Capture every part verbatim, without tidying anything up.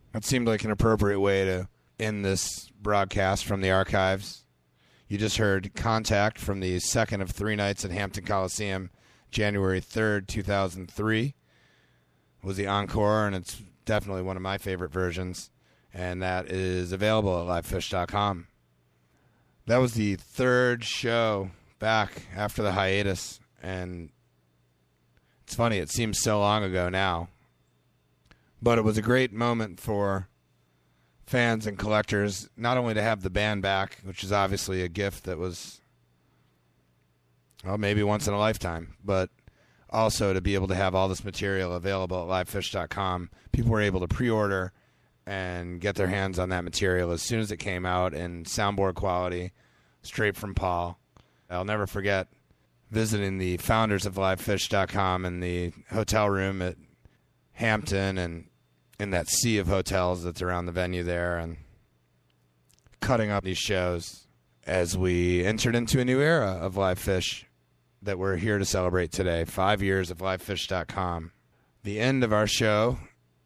That seemed like an appropriate way to end this broadcast from the archives. You just heard Contact from the second of three nights at Hampton Coliseum, January third, two thousand three. It was the encore, and it's definitely one of my favorite versions, and that is available at live fish dot com. That was the third show back after the hiatus, and it's funny, it seems so long ago now. But it was a great moment for fans and collectors, not only to have the band back, which is obviously a gift that was, well, maybe once in a lifetime, but also to be able to have all this material available at live fish dot com. People were able to pre-order and get their hands on that material as soon as it came out in soundboard quality, straight from Paul. I'll never forget visiting the founders of live fish dot com in the hotel room at Hampton and in that sea of hotels that's around the venue there, and cutting up these shows as we entered into a new era of Live Fish that we're here to celebrate today. Five years of live fish dot com. The end of our show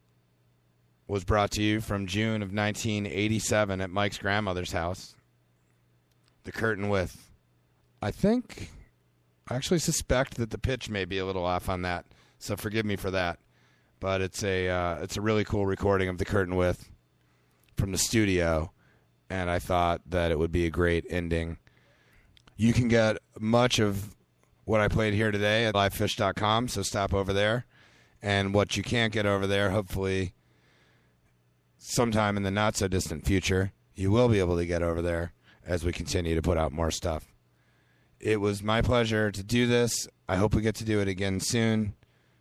was brought to you from June of nineteen eighty-seven at Mike's grandmother's house. The Curtain With. I think, I actually suspect that the pitch may be a little off on that, so forgive me for that. But it's a uh, it's a really cool recording of The Curtain With from the studio, and I thought that it would be a great ending. You can get much of what I played here today at live fish dot com, so stop over there. And what you can't get over there, hopefully sometime in the not-so-distant future, you will be able to get over there as we continue to put out more stuff. It was my pleasure to do this. I hope we get to do it again soon.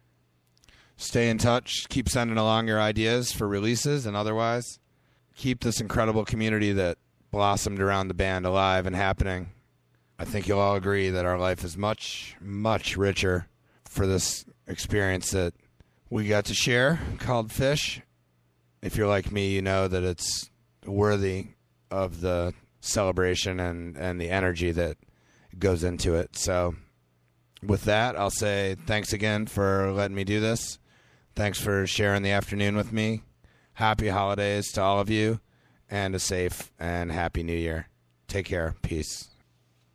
Stay in touch. Keep sending along your ideas for releases and otherwise. Keep this incredible community that blossomed around the band alive and happening. I think you'll all agree that our life is much, much richer for this experience that we got to share called Fish. If you're like me, you know that it's worthy of the celebration and, and the energy that goes into it. So with that, I'll say thanks again for letting me do this. Thanks for sharing the afternoon with me. Happy holidays to all of you, and a safe and happy new year. Take care. Peace.